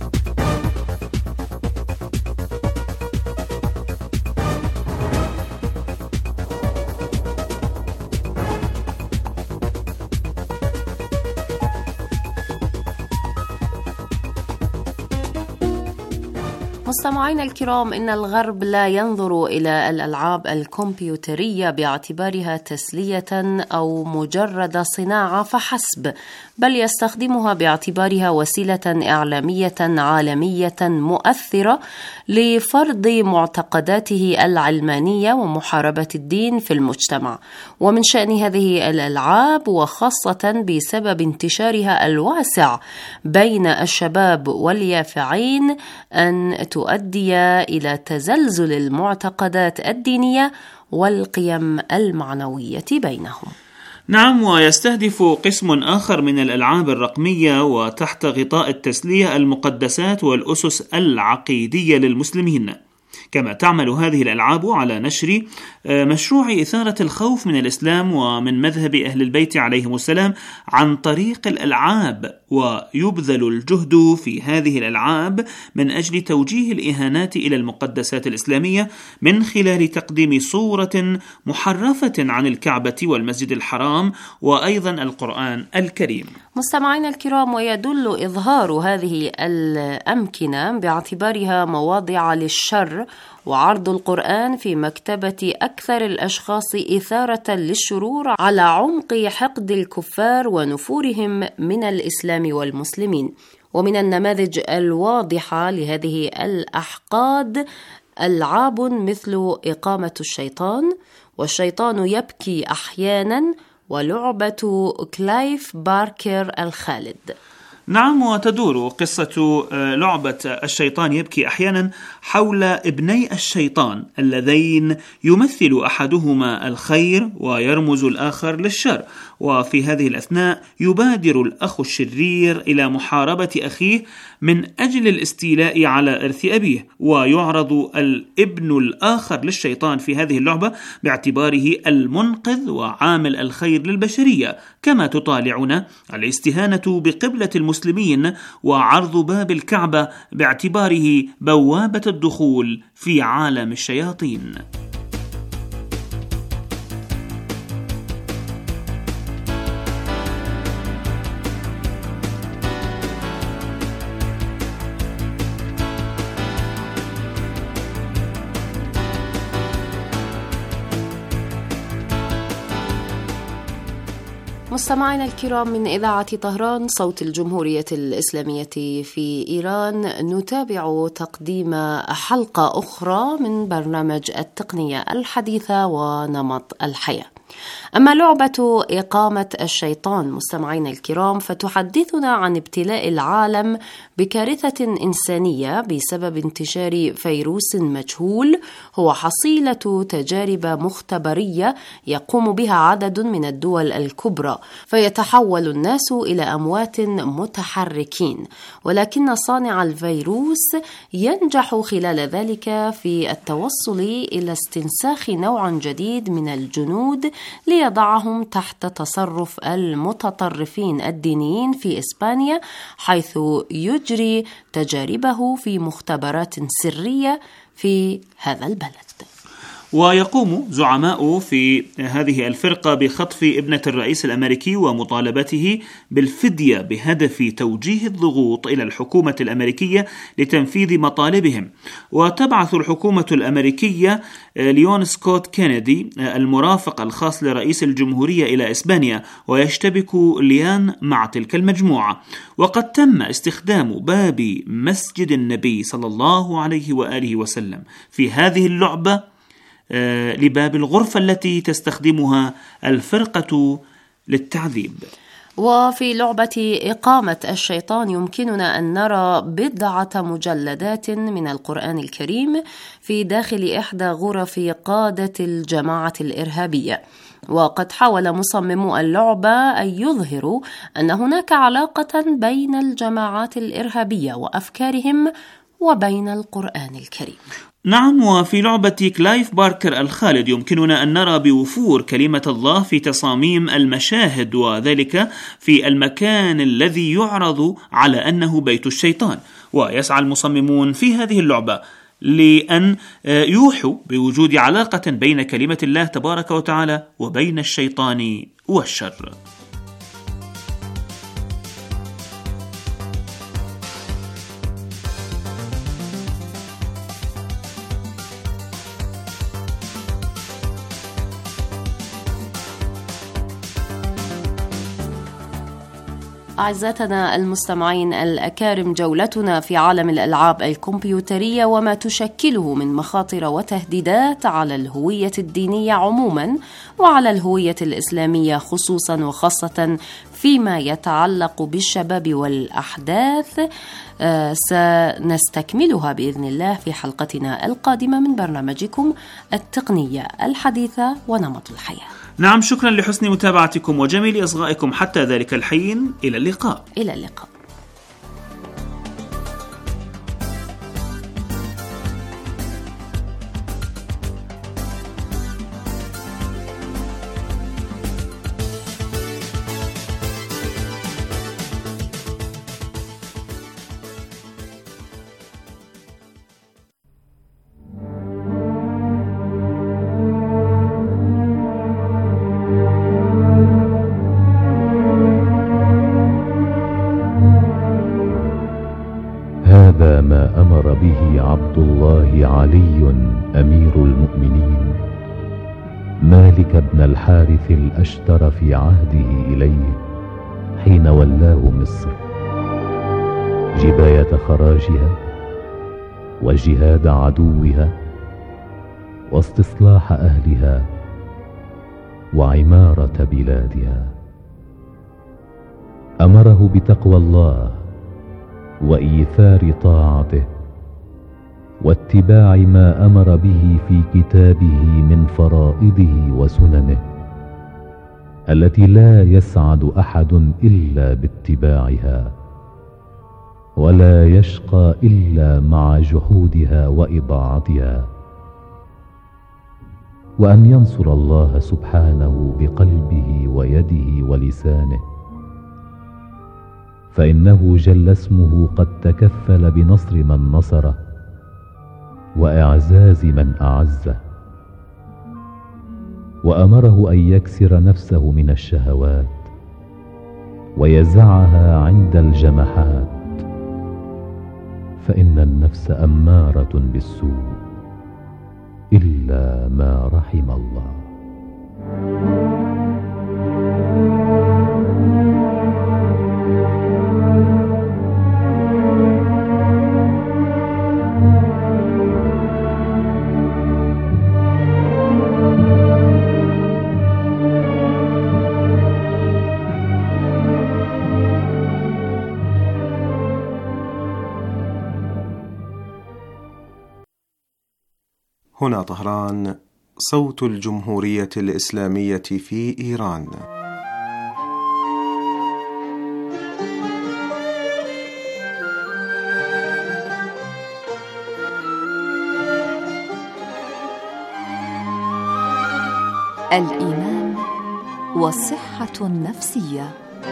مستمعينا الكرام، إن الغرب لا ينظر إلى الألعاب الكمبيوترية باعتبارها تسلية أو مجرد صناعة فحسب، بل يستخدمها باعتبارها وسيلة إعلامية عالمية مؤثرة لفرض معتقداته العلمانية ومحاربة الدين في المجتمع. ومن شأن هذه الألعاب، وخاصة بسبب انتشارها الواسع بين الشباب واليافعين، أن تؤدي إلى تزلزل المعتقدات الدينية والقيم المعنوية بينهم. نعم، ويستهدف قسم آخر من الألعاب الرقمية وتحت غطاء التسلية المقدسات والأسس العقيدية للمسلمين. كما تعمل هذه الألعاب على نشر مشروع إثارة الخوف من الإسلام ومن مذهب أهل البيت عليهم السلام عن طريق الألعاب، ويبذل الجهد في هذه الألعاب من أجل توجيه الإهانات إلى المقدسات الإسلامية من خلال تقديم صورة محرفة عن الكعبة والمسجد الحرام وأيضا القرآن الكريم. مستمعينا الكرام، ويدل إظهار هذه الأمكنة باعتبارها مواضع للشر وعرض القرآن في مكتبة أكثر الأشخاص إثارة للشرور على عمق حقد الكفار ونفورهم من الإسلام والمسلمين. ومن النماذج الواضحة لهذه الأحقاد ألعاب مثل إقامة الشيطان، والشيطان يبكي أحيانا، ولعبة كلايف باركر الخالد. نعم، وتدور قصة لعبة الشيطان يبكي أحيانا حول ابني الشيطان اللذين يمثل أحدهما الخير ويرمز الآخر للشر، وفي هذه الأثناء يبادر الأخ الشرير إلى محاربة أخيه من أجل الاستيلاء على إرث أبيه، ويعرض الابن الآخر للشيطان في هذه اللعبة باعتباره المنقذ وعامل الخير للبشرية، كما تطالعنا الاستهانة بقبلة المسلمين وعرض باب الكعبة باعتباره بوابة الدخول في عالم الشياطين. مستمعينا الكرام، من إذاعة طهران صوت الجمهورية الإسلامية في إيران، نتابع تقديم حلقة أخرى من برنامج التقنية الحديثة ونمط الحياة. أما لعبة إقامة الشيطان مستمعينا الكرام فتحدثنا عن ابتلاء العالم بكارثة إنسانية بسبب انتشار فيروس مجهول هو حصيلة تجارب مختبرية يقوم بها عدد من الدول الكبرى، فيتحول الناس إلى أموات متحركين، ولكن صانع الفيروس ينجح خلال ذلك في التوصل إلى استنساخ نوع جديد من الجنود ليضعهم تحت تصرف المتطرفين الدينيين في إسبانيا، حيث يجري تجاربه في مختبرات سرية في هذا البلد. ويقوم زعماء في هذه الفرقة بخطف ابنة الرئيس الأمريكي ومطالبته بالفدية بهدف توجيه الضغوط إلى الحكومة الأمريكية لتنفيذ مطالبهم. وتبعث الحكومة الأمريكية ليون سكوت كينيدي المرافق الخاص لرئيس الجمهورية إلى إسبانيا، ويشتبك ليان مع تلك المجموعة. وقد تم استخدام باب مسجد النبي صلى الله عليه وآله وسلم في هذه اللعبة لباب الغرفة التي تستخدمها الفرقة للتعذيب. وفي لعبة إقامة الشيطان يمكننا أن نرى بضعة مجلدات من القرآن الكريم في داخل إحدى غرف قادة الجماعة الإرهابية. وقد حاول مصممو اللعبة أن يظهروا أن هناك علاقة بين الجماعات الإرهابية وأفكارهم وبين القرآن الكريم. نعم، وفي لعبة كلايف باركر الخالد يمكننا أن نرى بوفور كلمة الله في تصاميم المشاهد، وذلك في المكان الذي يعرض على أنه بيت الشيطان. ويسعى المصممون في هذه اللعبة لأن يوحوا بوجود علاقة بين كلمة الله تبارك وتعالى وبين الشيطان والشر. أعزائنا المستمعين الأكارم، جولتنا في عالم الألعاب الكمبيوترية وما تشكله من مخاطر وتهديدات على الهوية الدينية عموما وعلى الهوية الإسلامية خصوصا، وخاصة فيما يتعلق بالشباب والأحداث، آه سنستكملها بإذن الله في حلقتنا القادمة من برنامجكم التقنية الحديثة ونمط الحياة. نعم، شكرا لحسن متابعتكم وجميل إصغائكم حتى ذلك الحين. إلى اللقاء. إلى اللقاء. هذا ما أمر به عبد الله علي أمير المؤمنين مالك بن الحارث الأشتر في عهده إليه حين ولاه مصر، جباية خراجها وجهاد عدوها واستصلاح أهلها وعمارة بلادها. أمره بتقوى الله وإيثار طاعته واتباع ما أمر به في كتابه من فرائضه وسننه التي لا يسعد أحد إلا باتباعها ولا يشقى إلا مع جحودها وإضاعتها، وأن ينصر الله سبحانه بقلبه ويده ولسانه، فإنه جل اسمه قد تكفل بنصر من نصره وإعزاز من أعزه. وأمره أن يكسر نفسه من الشهوات ويزعها عند الجمحات، فإن النفس أمارة بالسوء إلا ما رحم الله. هنا طهران، صوت الجمهورية الإسلامية في إيران. الإيمان والصحة النفسية.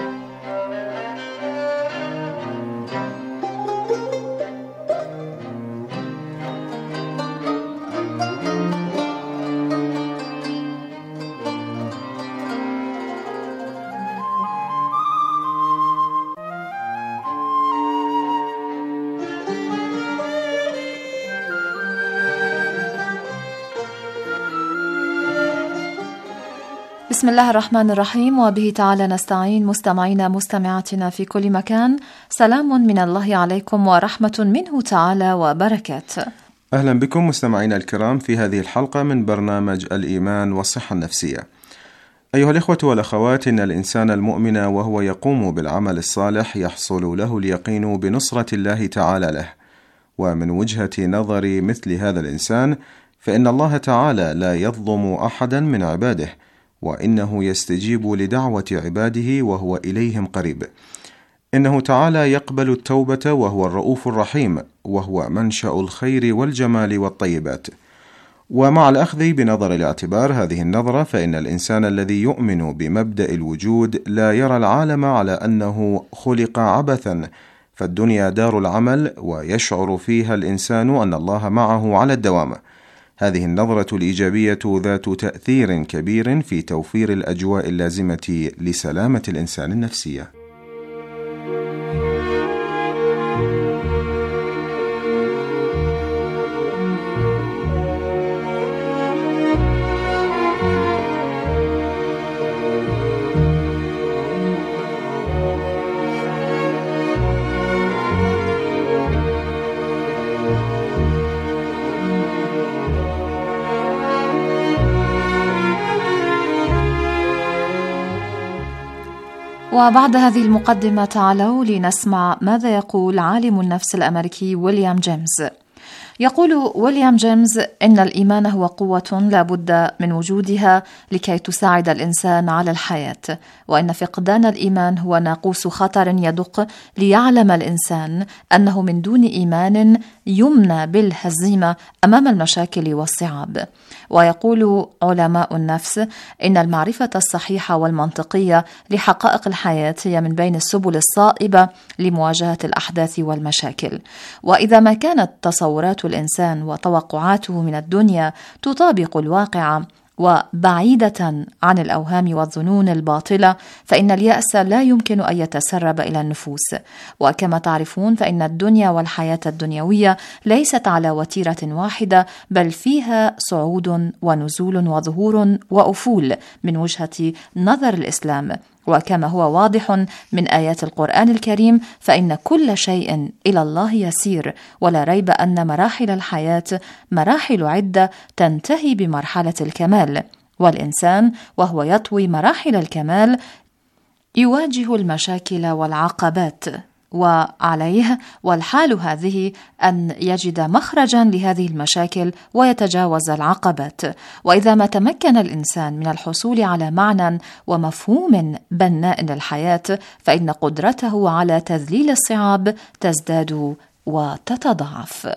بسم الله الرحمن الرحيم، وبه تعالى نستعين. مستمعينا مستمعاتنا في كل مكان، سلام من الله عليكم ورحمة منه تعالى وبركاته. أهلا بكم مستمعينا الكرام في هذه الحلقة من برنامج الإيمان والصحة النفسية. أيها الإخوة والأخوات، إن الإنسان المؤمن وهو يقوم بالعمل الصالح يحصل له اليقين بنصرة الله تعالى له. ومن وجهة نظر مثل هذا الإنسان فإن الله تعالى لا يظلم أحدا من عباده، وإنه يستجيب لدعوة عباده وهو إليهم قريب. إنه تعالى يقبل التوبة وهو الرؤوف الرحيم، وهو منشأ الخير والجمال والطيبات. ومع الأخذ بنظر الاعتبار هذه النظرة، فإن الإنسان الذي يؤمن بمبدأ الوجود لا يرى العالم على أنه خلق عبثا، فالدنيا دار العمل، ويشعر فيها الإنسان أن الله معه على الدوام. هذه النظرة الإيجابية ذات تأثير كبير في توفير الأجواء اللازمة لسلامة الإنسان النفسية. وبعد هذه المقدمة تعالوا لنسمع ماذا يقول عالم النفس الأمريكي ويليام جيمس. يقول ويليام جيمس إن الإيمان هو قوة لا بد من وجودها لكي تساعد الإنسان على الحياة، وإن فقدان الإيمان هو ناقوس خطر يدق ليعلم الإنسان أنه من دون إيمان يمنى بالهزيمة أمام المشاكل والصعاب. ويقول علماء النفس إن المعرفة الصحيحة والمنطقية لحقائق الحياة هي من بين السبل الصائبة لمواجهة الأحداث والمشاكل. وإذا ما كانت تصورات الإنسان وتوقعاته من الدنيا تطابق الواقع وبعيدة عن الأوهام والظنون الباطلة، فإن اليأس لا يمكن أن يتسرب إلى النفوس. وكما تعرفون فإن الدنيا والحياة الدنيوية ليست على وتيرة واحدة، بل فيها صعود ونزول وظهور وأفول من وجهة نظر الإسلام. وكما هو واضح من آيات القرآن الكريم فإن كل شيء إلى الله يسير، ولا ريب أن مراحل الحياة مراحل عدة تنتهي بمرحلة الكمال، والإنسان وهو يطوي مراحل الكمال يواجه المشاكل والعقبات، وعليه والحال هذه أن يجد مخرجا لهذه المشاكل ويتجاوز العقبات. وإذا ما تمكن الإنسان من الحصول على معنى ومفهوم بناء للحياة، فإن قدرته على تذليل الصعاب تزداد وتتضاعف.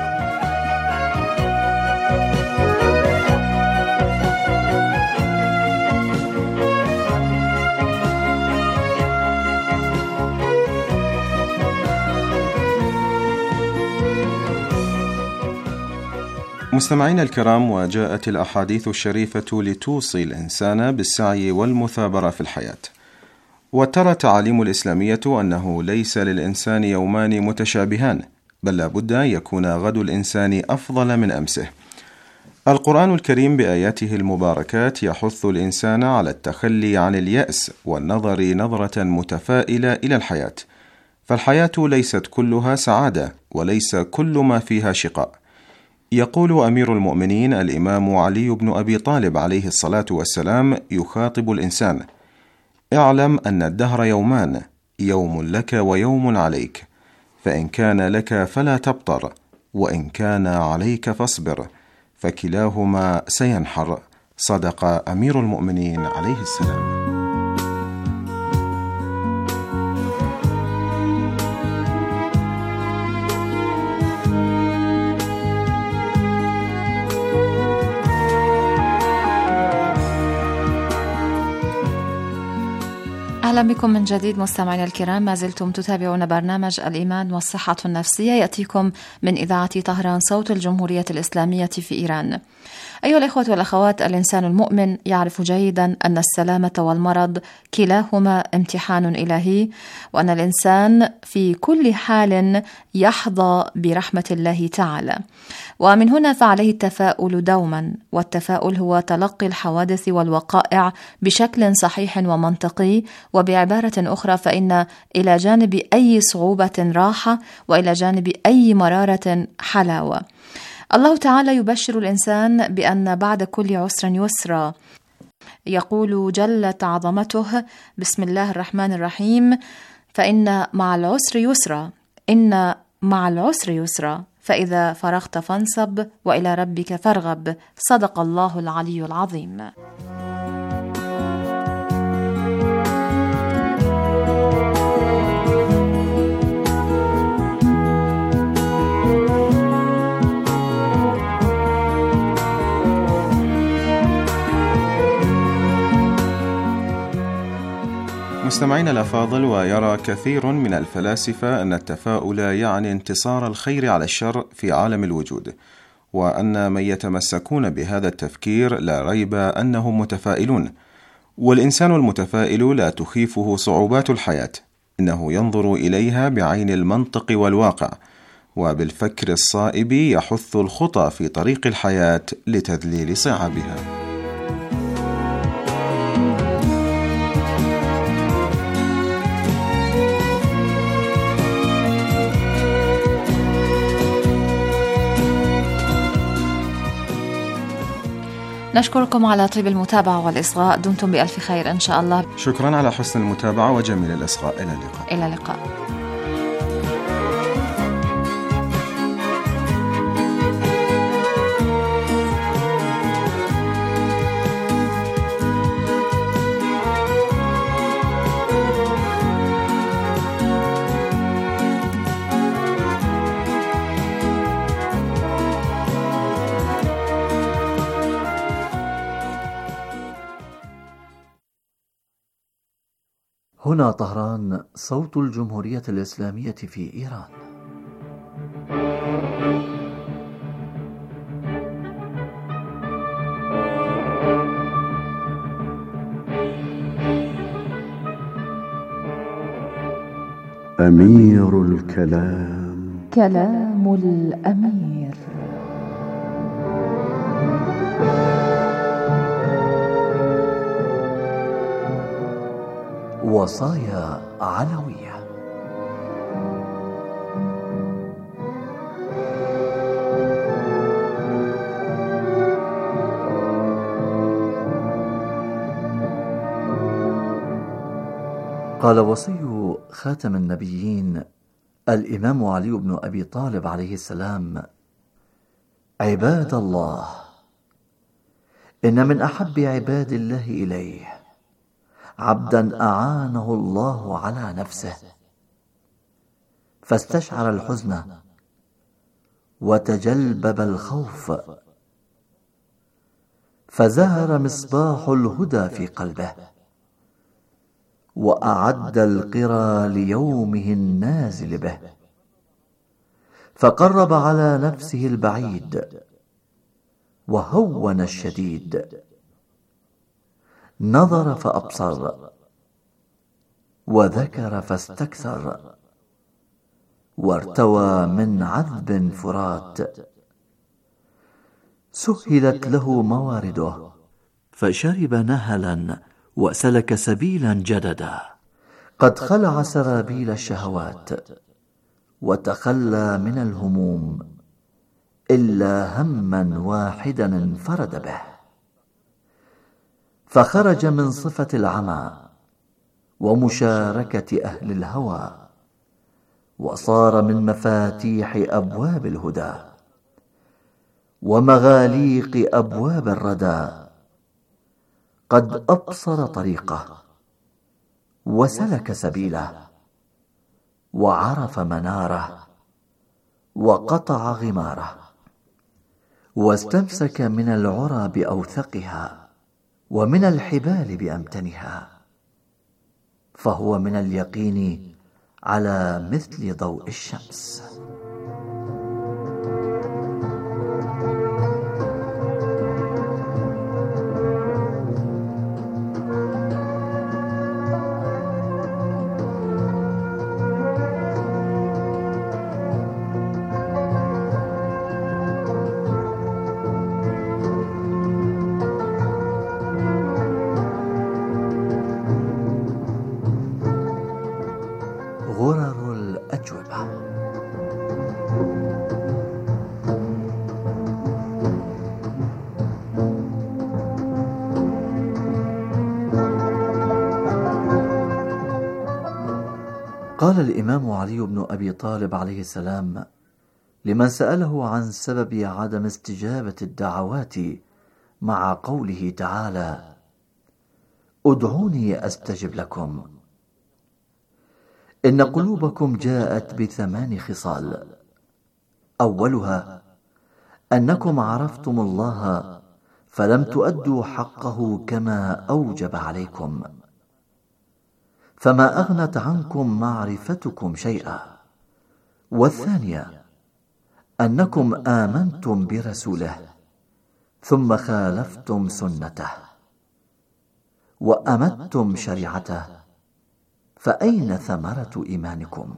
مستمعينا الكرام، وجاءت الأحاديث الشريفة لتوصي الإنسان بالسعي والمثابرة في الحياة. وترى التعاليم الإسلامية أنه ليس للإنسان يومان متشابهان، بل لابد أن يكون غد الإنسان أفضل من أمسه. القرآن الكريم بآياته المباركات يحث الإنسان على التخلي عن اليأس والنظر نظرة متفائلة إلى الحياة، فالحياة ليست كلها سعادة، وليس كل ما فيها شقاء. يقول أمير المؤمنين الإمام علي بن أبي طالب عليه الصلاة والسلام يخاطب الإنسان: اعلم أن الدهر يومان، يوم لك ويوم عليك، فإن كان لك فلا تبطر، وإن كان عليك فاصبر، فكلاهما سينحر. صدق أمير المؤمنين عليه السلام. أهلا بكم من جديد مستمعينا الكرام، ما زلتم تتابعون برنامج الإيمان والصحة النفسية يأتيكم من إذاعة طهران صوت الجمهورية الإسلامية في إيران. أيها الإخوة والأخوات، الإنسان المؤمن يعرف جيدا أن السلامة والمرض كلاهما امتحان إلهي، وأن الإنسان في كل حال يحظى برحمة الله تعالى. ومن هنا فعليه التفاؤل دوما، والتفاؤل هو تلقي الحوادث والوقائع بشكل صحيح ومنطقي، وبعبارة أخرى فإن إلى جانب أي صعوبة راحة، وإلى جانب أي مرارة حلاوة. الله تعالى يبشر الإنسان بأن بعد كل عسر يسرا. يقول جلت عظمته: بسم الله الرحمن الرحيم، فإن مع العسر يسرا، إن مع العسر يسرا، فإذا فرغت فانصب وإلى ربك فارغب. صدق الله العلي العظيم. مستمعينا الأفاضل، ويرى كثير من الفلاسفة أن التفاؤل يعني انتصار الخير على الشر في عالم الوجود، وأن من يتمسكون بهذا التفكير لا ريب أنهم متفائلون. والإنسان المتفائل لا تخيفه صعوبات الحياة، إنه ينظر إليها بعين المنطق والواقع، وبالفكر الصائب يحث الخطى في طريق الحياة لتذليل صعابها. نشكركم على طيب المتابعة والإصغاء. دمتم بألف خير إن شاء الله. شكرا على حسن المتابعة وجميل الإصغاء. إلى اللقاء. إلى اللقاء. هنا طهران، صوت الجمهورية الإسلامية في إيران. أمير الكلام، كلام الأمير. وصايا علوية. قال وصي خاتم النبيين الإمام علي بن أبي طالب عليه السلام: عباد الله، إن من أحب عباد الله إليه عبدا أعانه الله على نفسه فاستشعر الحزن وتجلبب الخوف، فزهر مصباح الهدى في قلبه، وأعد القرى ليومه النازل به، فقرب على نفسه البعيد وهون الشديد، نظر فأبصر، وذكر فاستكثر، وارتوى من عذب فرات، سهلت له موارده، فشرب نهلا وسلك سبيلا جددا، قد خلع سرابيل الشهوات وتخلى من الهموم، إلا هما واحدا انفرد به، فخرج من صفة العمى ومشاركة أهل الهوى، وصار من مفاتيح أبواب الهدى ومغاليق أبواب الردى، قد أبصر طريقه وسلك سبيله، وعرف مناره وقطع غماره، واستمسك من العرى بأوثقها ومن الحبال بأمتنها، فهو من اليقين على مثل ضوء الشمس. غرر الأجوبة. قال الإمام علي بن أبي طالب عليه السلام لمن سأله عن سبب عدم استجابة الدعوات مع قوله تعالى: ادعوني أستجب لكم: إن قلوبكم جاءت بثمان خصال، أولها أنكم عرفتم الله فلم تؤدوا حقه كما أوجب عليكم، فما أغنت عنكم معرفتكم شيئا. والثانية أنكم آمنتم برسوله ثم خالفتم سنته وأمتم شريعته، فأين ثمرة إيمانكم؟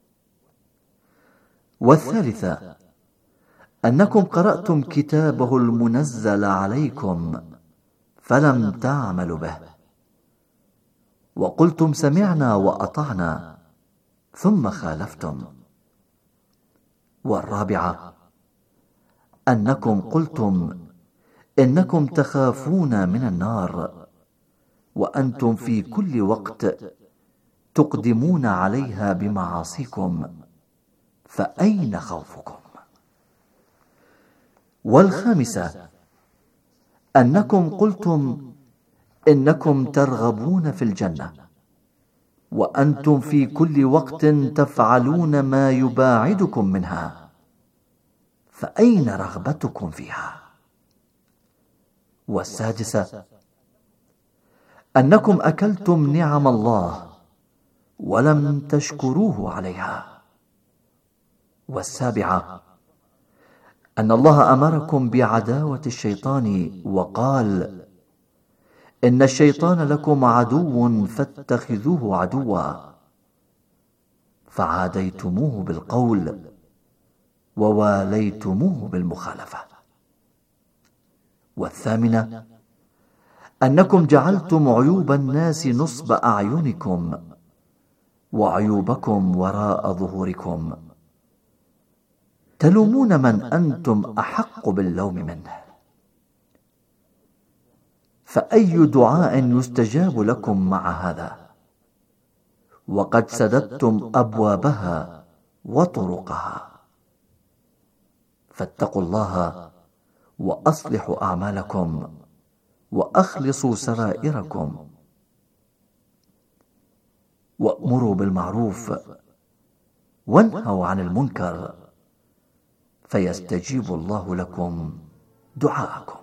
والثالثة أنكم قرأتم كتابه المنزل عليكم فلم تعملوا به، وقلتم سمعنا وأطعنا ثم خالفتم. والرابعة أنكم قلتم إنكم تخافون من النار وأنتم في كل وقت تقدمون عليها بمعاصيكم، فأين خوفكم؟ والخامسة أنكم قلتم إنكم ترغبون في الجنة وأنتم في كل وقت تفعلون ما يباعدكم منها، فأين رغبتكم فيها؟ والسادسة أنكم أكلتم نعم الله ولم تشكروه عليها. والسابعة أن الله أمركم بعداوة الشيطان وقال: إن الشيطان لكم عدو فاتخذوه عدوا، فعاديتموه بالقول وواليتموه بالمخالفة. والثامنة أنكم جعلتم عيوب الناس نصب أعينكم وعيوبكم وراء ظهوركم، تلومون من أنتم أحق باللوم منه، فأي دعاء يستجاب لكم مع هذا وقد سددتم أبوابها وطرقها؟ فاتقوا الله وأصلحوا أعمالكم وأخلصوا سرائركم، وأمروا بالمعروف وانهوا عن المنكر، فيستجيب الله لكم دعاءكم.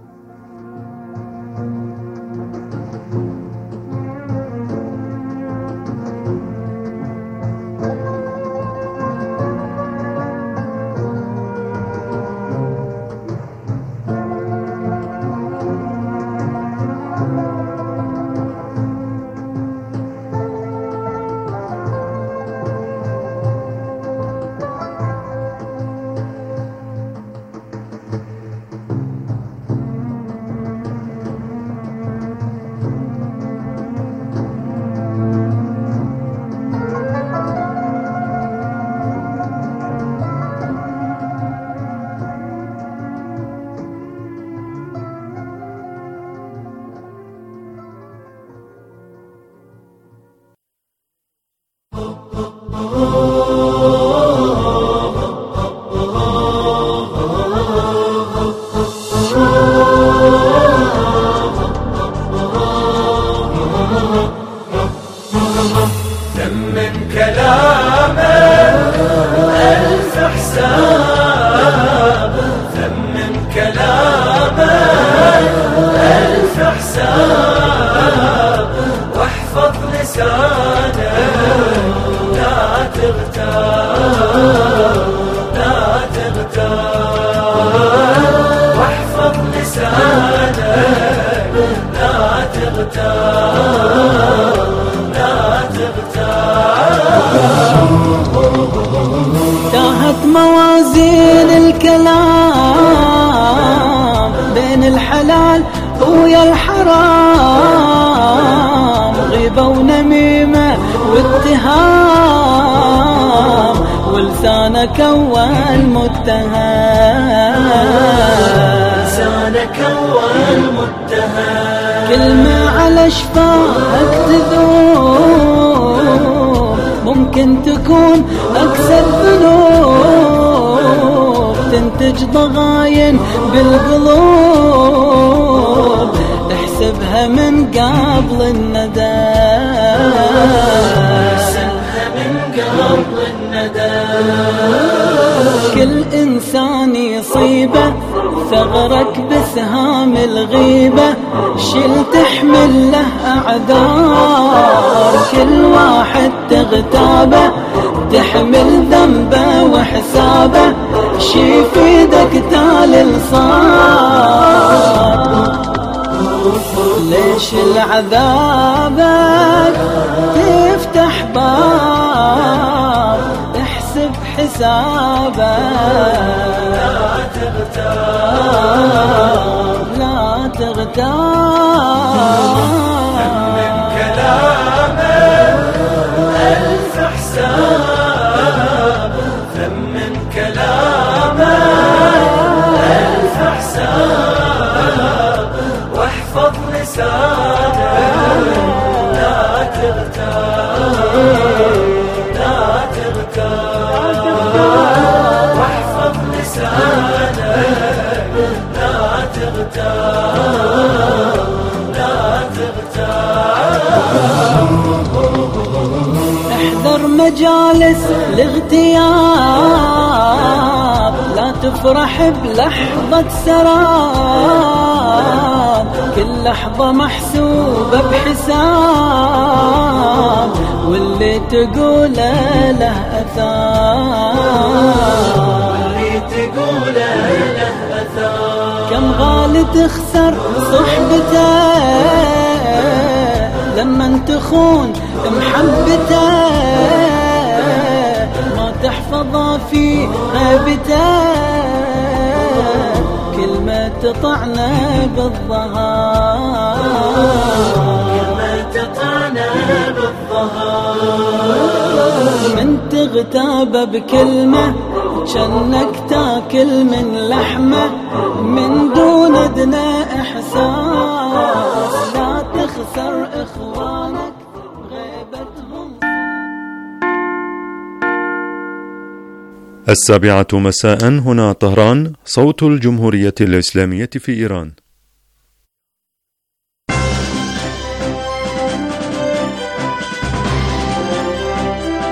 تاهت موازين الكلام بين الحلال ويا الحرام، غيبة ونميمة واتهام، ولسانك أول متهم، لسانك أول متهم، كلمة على شفاك تذوب ممكن ممكن تكون أكثر ذنوب تنتج ضغاين بالقلوب، احسبها من قبل الندى، احسبها من قبل الندى. كل إنسان يصيبه ثغرك بسهام الغيبة، شل تحمل له أعذار، كل واحد تغتابه تحمل ذنبه وحسابه، شي في ايدك تالي صار. ليش العذابك تفتح باب، احسب حسابك، لا تغتاب لا تغتاب. من كلامك ألف حساب، ثمن كلامك ألف حساب، واحفظ لسانك لا تغتاب لا تغتاب، واحفظ لسانك لا تغتاب لا تغتاب. احذر مجالس الاغتياب، لا تفرح بلحظة سراب، كل لحظة محسوبة بحساب، واللي تقوله له أثار، واللي تقوله له أثار. كم غالي تخسر صحبته لما تخون محبته، ما تحفظه في غيبته، كلمة تطعنا بالظهر، كلمة تطعنا بالظهر. من تغتاب بكلمة شنك تاكل من لحمه، من دون ادنى احساس، لا تخسر اخوانك غيبتهم. السابعة مساء، هنا طهران، صوت الجمهورية الإسلامية في إيران.